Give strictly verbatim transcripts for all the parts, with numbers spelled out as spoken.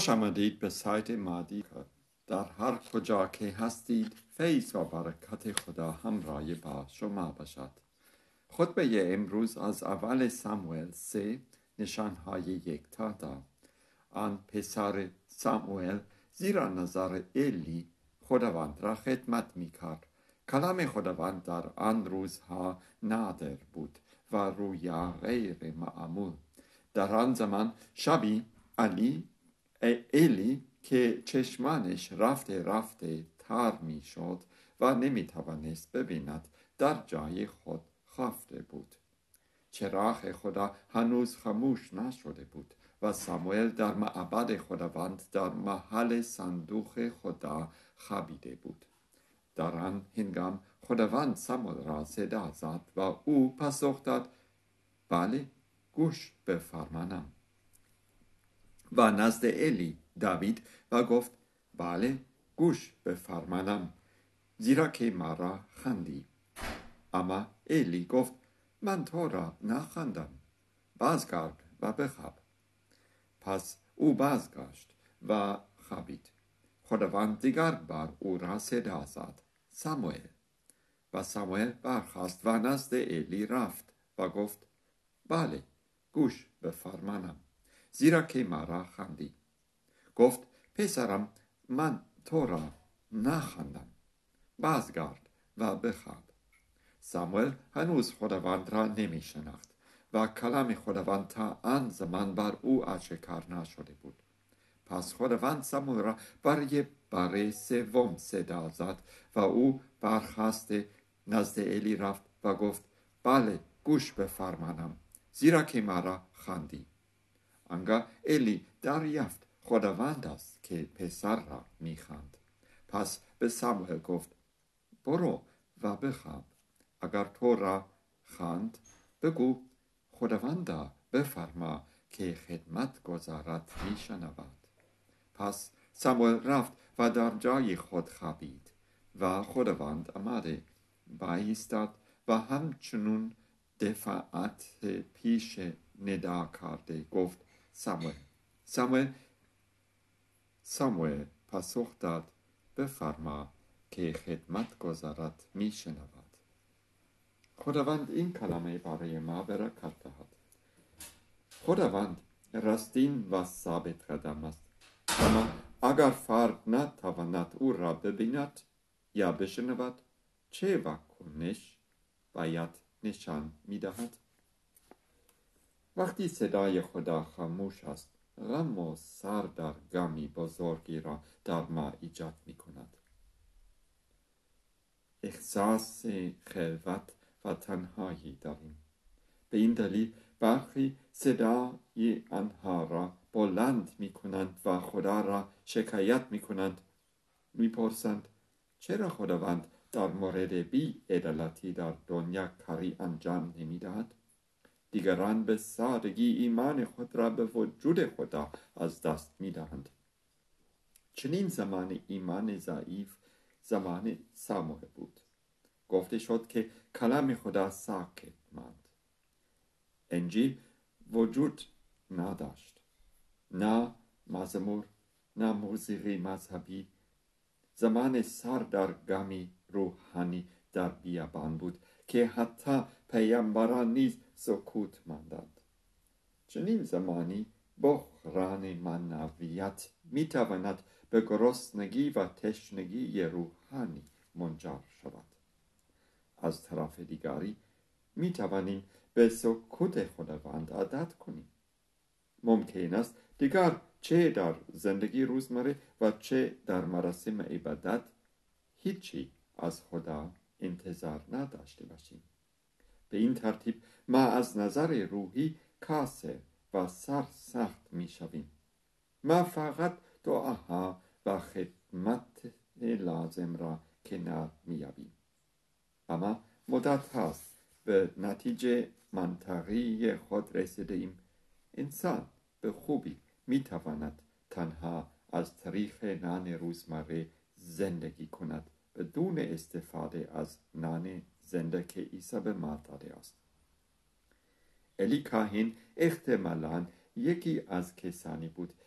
خوش آمدید به سایت مادی. در هر کجا که هستید فیض و برکت خدا همراه با شما باشد. خطبه امروز از اول ساموئل سه نشانهای یکتا داد. آن پسر ساموئل زیر نظر الی خداوند را خدمت می کرد. کلام خداوند در آن روزها نادر بود و رویا غیر معمول. در آن زمان شبی علی الی که چشمانش رفته رفته تار می شد و نمی توانست ببیند در جای خود خفته بود. چراغ خدا هنوز خاموش نشده بود و ساموئل در معبد خداوند در محل صندوق خدا خوابیده بود. در آن هنگام خداوند ساموئل را صدا زد و او پاسخ داد: بله، گوش بفرمانم. و نزد الی دوید و گفت: بله، گوش بفرمانم، زیرا که مرا خواندی. اما الی گفت: من تو را نخواندم، بازگرد و بخواب. پس او بازگشت و خوابید. خداوند دیگر بار او را صدا زد: ساموئل. و ساموئل برخاست و نزد الی رفت و گفت: بله، گوش بفرمانم، زیرا که مرا خواندی. گفت: پسرم، من تو را نخواندم، بازگرد و بخواب. ساموئل هنوز خداوند را نمی شناخت و کلام خداوند تا آن زمان بر او آشکار نشده بود. پس خداوند ساموئل را برای بار سوم صدا زد و او برخاسته نزد الی رفت و گفت: بله، گوش بفرمانم، زیرا که مرا خواندی. آنگاه الی دریافت خداوند است که پسر را می‌خواند. پس به ساموئل گفت: برو و بخواب. اگر تو را خواند، بگو خداوندا بفرما که خدمت گزارت می‌شنود. پس ساموئل رفت و در جای خود خوابید و خداوند آمده بایستاد و همچنون دفاعت پیش ندا کرده گفت: ساموئل. ساموئل ساموئل پاسخ داد: بفرما که خدمت گزارت می شنود. خداوند این کلمه برای ما برکت دهد. خداوند راستین و ثابت قدم است، اما اگر فرد نتواند او را ببیند یا بشنود، چه واکنش باید نشان می دهد؟ وقتی صدای خدا خاموش است، غم و سردرگمی بزرگی را در ما ایجاد می کند. احساس خلوت و تنهایی داریم. به این دلیل برخی صدای آنها را بلند می کنند و خدا را شکایت می کنند. می پرسند: چرا خداوند در مورد بی عدالتی در دنیا کاری انجام نمی دهد؟ دیگران به سادگی ایمان خود را به وجود خدا از دست می دهند. چنین زمان ایمان ضعیف زمان ساموئل بود. گفته شد که کلام خدا ساکت ماند. انجیل وجود نداشت. نه مزمور، نه موسیقی مذهبی. زمان سردرگمی روحانی در بیابان بود که حتی پیامبران نیز سکوت ماندند. چنین زمانی بحران معنویت می تواند به گرسنگی و تشنگی روحانی منجر شود. از طرف دیگری می توانیم به سکوت خداوند عادت کنیم. ممکن است دیگر چه در زندگی روزمره و چه در مراسم عبادت هیچی از خدا انتظار نداشته باشیم. به این ترتیب ما از نظر روحی کاسر و سرسخت می شویم. ما فقط دعاها و خدمت لازم را کنار می یابیم. اما مدت هاست به نتیجه منطقی خود رسیده ایم. انسان به خوبی می تواند تنها از طریق نان روزمره زندگی کند بدون استفاده از نان زنده که عیسی به ما داده است. الی کاهن احتمالاً یکی از کسانی بود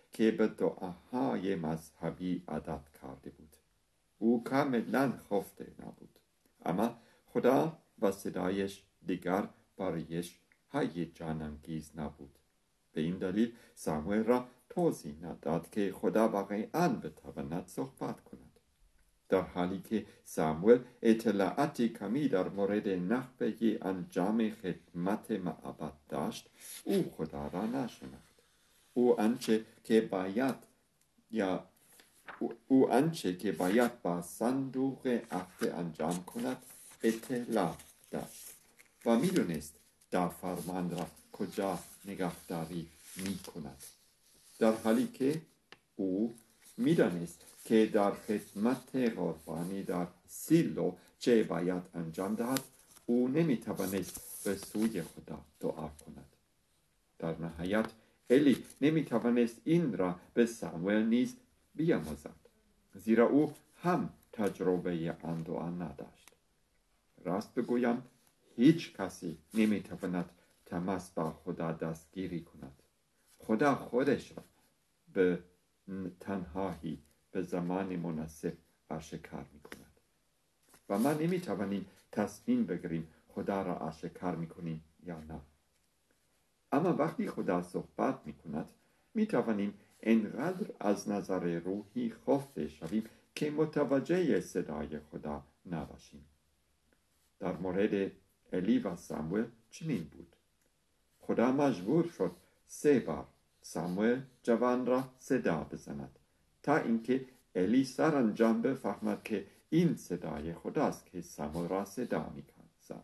که به دعاهای مذهبی عادت کرده بود. او کاملا خفته نبود، اما خدا و صدایش دیگر برایش هیجان انگیز نبود. به این دلیل ساموئل را توضیح نداد که خدا واقعاً بتواند صحبت کند. در حالی که ساموئل اطلاعاتی کمی در مورد نحوه انجام خدمت معبد داشت، او خدا را نشناخت. او آنچه که باید یا او آنچه که باید با صندوق عهد انجام کند اطلاع داشت و میدونست در فرمان را کجا نگهداری می کند، در حالی که او میدانست که در خدمت قربانی در سیلو چه باید انجام دهد. او نمیتوانست به سوی خدا دعا کند. در نهایت الی نمیتوانست این را به ساموئل نیز بیاموزد، زیرا او هم تجربه آن دعا نداشت. راست بگویم هیچ کسی نمیتواند تماس با خدا دستگیری کند. خدا خودش را به تنهایی به زمان مناسب آشکار می کند و ما نمی توانیم تصمیم بگیریم خدا را آشکار می کنیم یا نه. اما وقتی خدا صحبت می کند می توانیم انقدر از نظر روحی خفته شویم که متوجه صدای خدا نباشیم. در مورد الی و ساموئل چنین بود. خدا مجبور شد سه بار ساموئل جوان را صدا بزند تا اینکه الی سرانجام بفهمد که این صدای خداست که ساموئل را صدا می‌زد.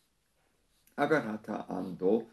اگر حتی آن دو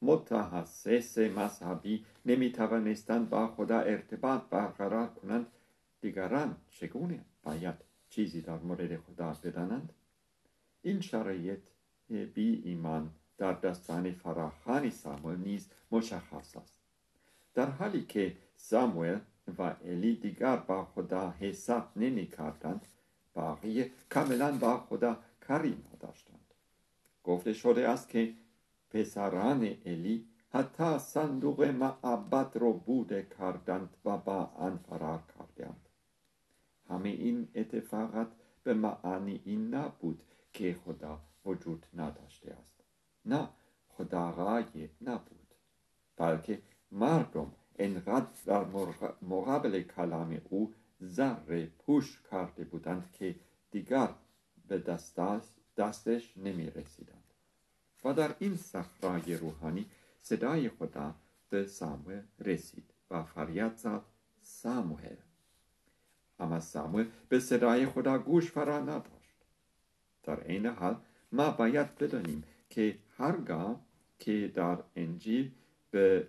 متخصص مذهبی نمی‌توانستند با خدا ارتباط برقرار کنند، دیگران چگونه باید چیزی در مورد خدا بدانند؟ این شرایط بی ایمان در داستان فراخوان ساموئل نیز مشخص است. در حالی که ساموئل و الی دیگر با خدا حساب نمی کردند، بقیه کاملا با خدا کاری نداشتند. گفته شده است که پسران الی حتی صندوق معبد رو بوده کردند و با آن فرار کردند. همه این اتفاقات به معنی این نبود که خدا وجود نداشته است. نه، خدا غایب نبود، بلکه مردم انقدر در مقابل کلام او ذره پوش کرده بودند که دیگر به دستش نمی رسیدند. و در این صحرای روحانی صدای خدا به ساموئل رسید و فریاد زد ساموئل. اما ساموئل به صدای خدا گوش فرا نداشت. در این حال ما باید بدانیم که هرگاه که در انجیل به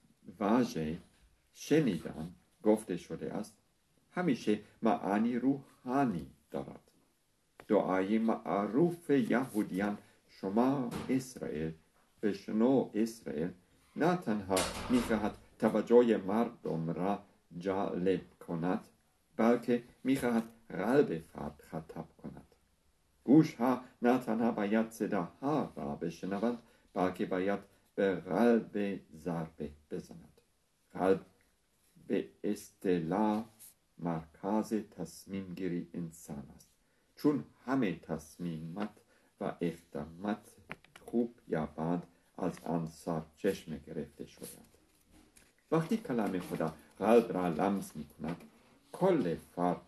واژه شنیدن گفته شده است، همیشه معانی روحانی دارد. دعای معروف یهودیان شما اسرائیل بشنو اسرائیل نه تنها میخواهد توجه مردم را جلب کند، بلکه میخواهد قلب فرد خطاب کند. گوش ها نه تنها باید صداها را بشنوند، بلکه باید به قلب ضربه بزند. قلب به اصطلاح مرکز تصمیم گیری انسان است، چون همه تصمیمات و اقدامات خوب یا بد از آن سرچشمه گرفته شدند. وقتی کلام خدا قلب را لمس می کند، کل فرد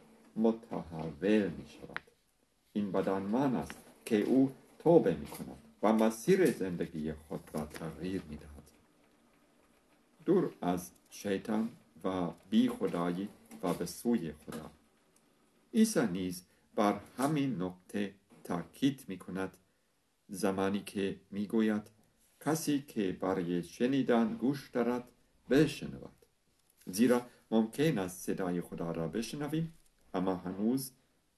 متحول می شود. این بدان معنی است که او توبه می کند و مسیر زندگی خود را تغییر می دهد. دور از شیطان و بی خدایی و به سوی خدا. عیسی نیز بر همین نکته تاکید می کند زمانی که می گوید کسی که برای شنیدن گوش دارد بشنود. زیرا ممکن است صدای خدا را بشنویم اما هنوز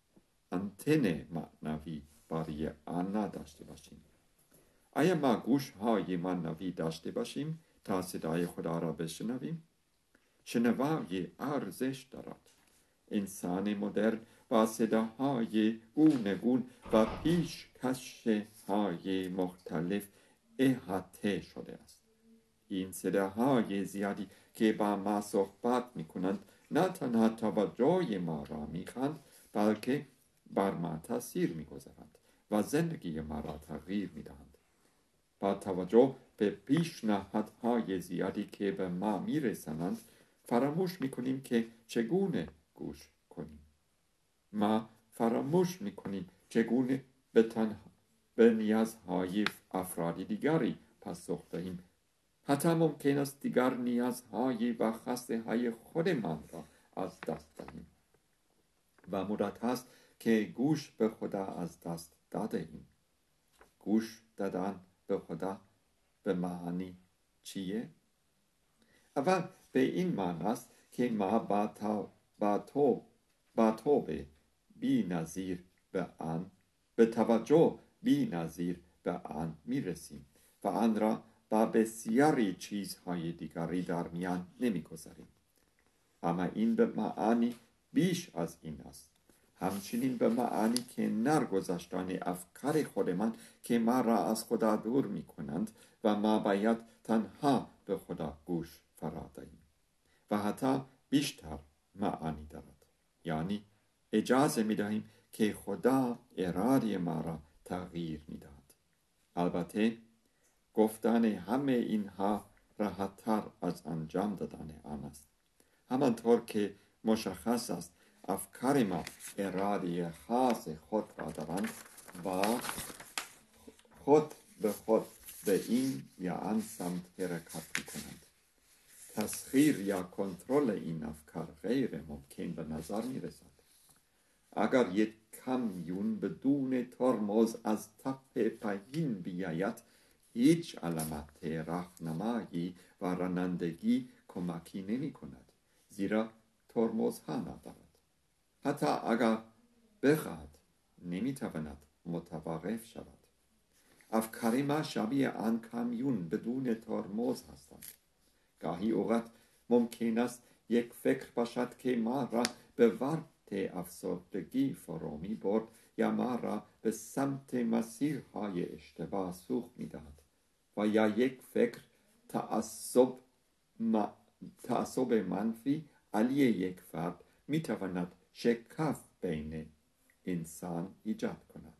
انتن معنوی برای آن نداشته باشیم. آیا ما گوش های معنوی داشته باشیم تا صدای خدا را بشنویم؟ شنوایی ارزش دارد. انسان مدرن با صداهای گوناگون و پیشکش‌های مختلف احاطه شده است. این صداهای زیادی که با ما صحبت میکنند نه تنها توجه ما را میخواند بلکه بر ما تاثیر میگذارند و زندگی ما را تغییر میدهند. با توجه به پیشنهادهای زیادی که به ما میرسانند فراموش میکنیم که چگونه گوش کنیم. ما فراموش میکنیم چگونه به تنها به نیازهای افراد دیگری پاسخ دهیم. حتی ممکن است دیگر نیازهای و خواسته های خودمان را از دست دهیم و مدت هست که گوش به خدا از دست داده ایم. گوش دادن به خدا به معنی چیه؟ اول به این معنی است که ما با تو با تو با تو به بی نظیر به آن به توجه بی نظیر به آن می رسیم و آن را با بسیاری چیزهای دیگری در میان نمی گذاریم. اما این به معانی بیش از این است. همچنین به معنی که نرگذاشتن افکار خودمان که ما را از خدا دور می کنند و ما باید تنها به خدا گوش فرا دهیم. و حتی بیشتر معانی دارد. یعنی اجازه می دهیم که خدا اراده ما را تغییر می دهد. البته گفتن همه اینها راحت‌تر از انجام دادن آن است. همانطور که مشخص است افکار ما اراده خاص خود را دارند و خود به خود به این یا آن سمت حرکت می کنند. تسخیر یا کنترل این افکار غیر ممکن به نظر می رسد. اگر یک کامیون بدون ترمز از تپه پایین بیاید، هیچ علامت راهنمایی و رانندگی کمکی نمی کند، زیرا ترمز ها ندارد. حتی اگر بخواهد نمی تواند متوقف شود. افکار ما شبیه آن کامیون بدون ترمز هستند. گاهی اوقات ممکن است یک فکر باشد که ما را به ورط افسردگی فرو می برد یا ما را به سمت مسیرهای اشتباه سوق می دهد و یا یک فکر تعصب, ما... تعصب منفی علیه یک فرد می تواند شکاف بین انسان ایجاد کند.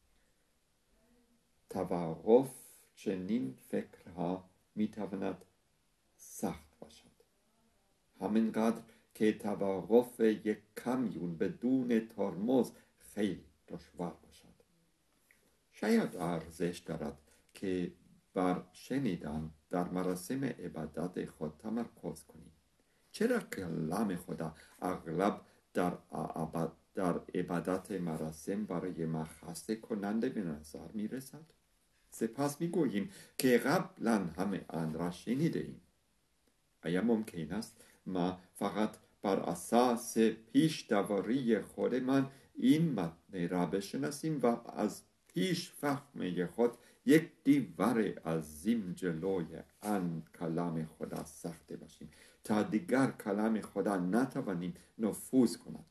توقف چنین فکرها می تواند سخت باشد. همینقدر که توقف یک کامیون بدون ترمز خیلی دشوار باشد. شاید ارزش دارد که بر شنیدن در مراسم عبادت خود تمرکز کنید. چرا کلام خدا اغلب در در عبادت مراسم برای ما خسته کننده به نظر می رسد؟ سپس می گوییم که قبلا همه آن را شنیده ایم. آیا ممکن است ما فقط بر اساس پیش داوری خودمان این متن را بشناسیم و از پیش فهم خود یک دیوار عظیم جلوی آن کلام خدا ساخته باشیم تا دیگر کلام خدا نتوانیم نفوذ کند؟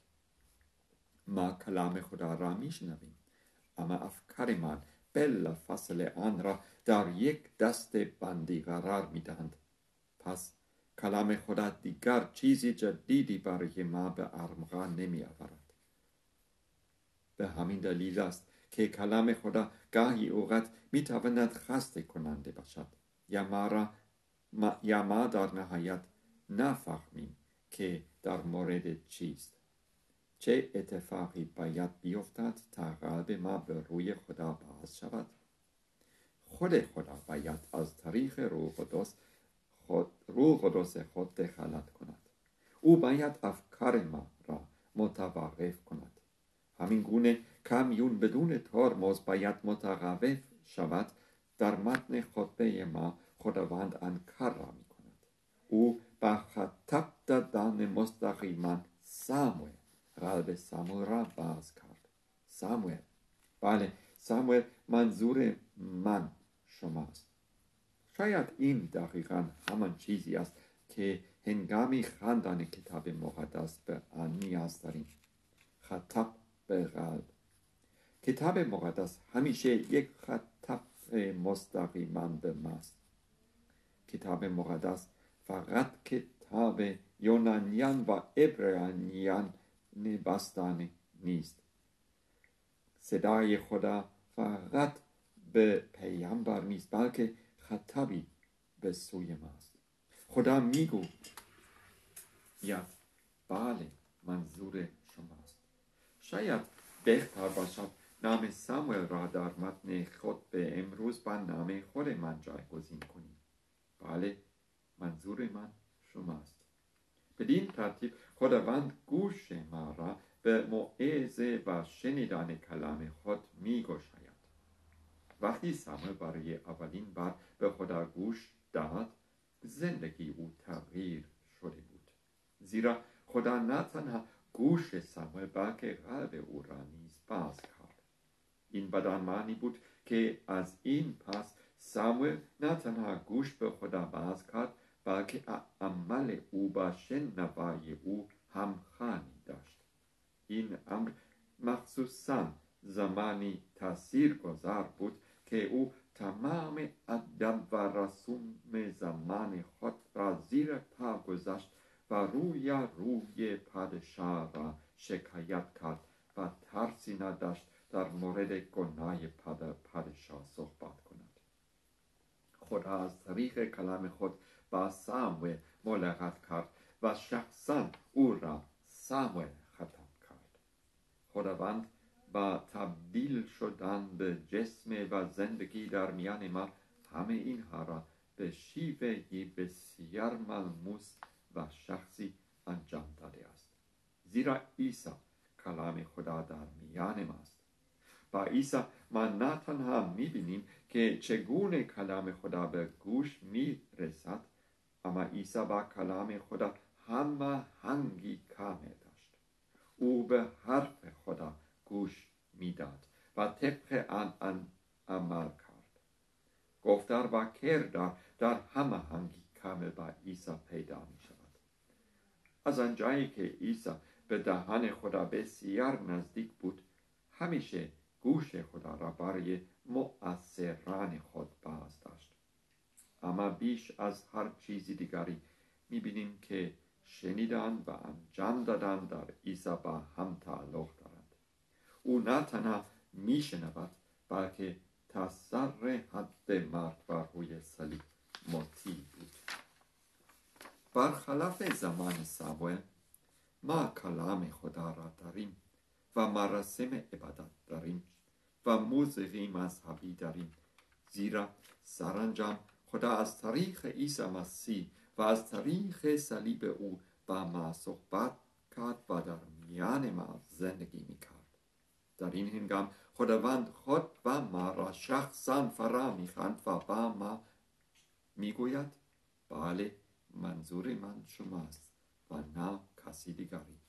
ما کلام خدا را میشنویم، اما افکارمان بلافاصله آن را در یک دست بندی قرار میدهند. پس کلام خدا دیگر چیزی جدیدی برای ما به ارمغان نمی آورد. به همین دلیل است که کلام خدا گاهی اوقات می تواند خسته کننده باشد یا ما, را ما یا ما در نهایت نفهمیم که در مورد چیست. چه اتفاقی باید بیفتد تا قلب ما به روی خدا باز شود؟ خود خدا باید از طریق روح قدس خود روح قدس خود دخالت کند. او باید افکار ما را متوقف کند. همین گونه کامیون بدون ترمز باید متوقف شود. در متن خطبه ما خداوند آن کار را می کند. او با خطاب دادن مستقیما ساموئل قلب ساموئل را باز کرد. ساموئل، بله، ساموئل منظور من شماست. شاید این دقیقاً همان چیزی است که هنگامی خواندن کتاب مقدس به آن نیاز داریم. خطاب به قلب. کتاب مقدس همیشه یک خطاب مستقیما به ماست. کتاب مقدس فقط که کتاب یونانیان و عبرانیان نبستن نیست. صدای خدا فقط به پیامبر نیست، بلکه خطابی به سوی ماست. خدا میگو یا بله منظور شماست. شاید بهتر باشد نام ساموئل را در متن خطبه امروز با نام خود من جایگزین کنیم. بله منظور من شماست. بدین ترتیب خداوند گوش ما را به موعظه و شنیدن کلام خود می گشاید. وقتی ساموئل برای اولین بار به خدا گوش داد، زندگی او تغییر شده بود. زیرا خدا نه تنها گوش ساموئل بلکه قلب او را نیز باز کرد. این بدان معنی بود که از این پس ساموئل نه تنها گوش به خدا باز کرد، بلکه عمل او با شنوای او همخوانی داشت. این امر مخصوصاً زمانی تاثیرگذار بود که او تمام ادب و رسوم زمان خود را زیر پا گذاشت و روی روی پادشاه را شکایت کرد و ترسی نداشت در مورد گناه پادشاه صحبت کند. خدا از طریق کلام خود با ساموئل ملاقات کرد و شخصاً او را ساموئل خطاب کرد. خداوند با تبدیل شدن به جسم و زندگی در میان ما همه اینها را به شیوهی بسیار ملموس و شخصی انجام داده است. زیرا عیسی کلام خدا در میان ماست. با عیسی ما نه تنها می‌بینیم که چگونه کلام خدا به گوش می‌رسد، اما عیسی با کلام خدا هماهنگی کامل داشت. او به حرف خدا گوش میداد و طبق آن عمل کرد. گفتار و کردار در هماهنگی کامل با عیسی پیدا می شود. از آنجایی که عیسی به دهان خدا بسیار نزدیک بود، همیشه گوش خدا را برای مؤثران خود باز داشت. اما بیش از هر چیزی دیگری می بینیم که شنیدن و انجام دادن در عیسی با هم تعلق دارد. او نه تنها می شنود بلکه تا سر حد مرگ بر روی صلیب مطیع بود. برخلاف زمان ساموئل ما کلام خدا را داریم و مراسم عبادت داریم و موسیقی مذهبی داریم، زیرا سرانجام خدا از طریق عیسی مسیح و از طریق صلیب او با ما صحبت کرد و در میان ما زندگی می کرد. در این هنگام خداوند خود و ما را شخصاً فرا می خواند و با ما می گوید بله منظور من شماست و نه کسی دیگری.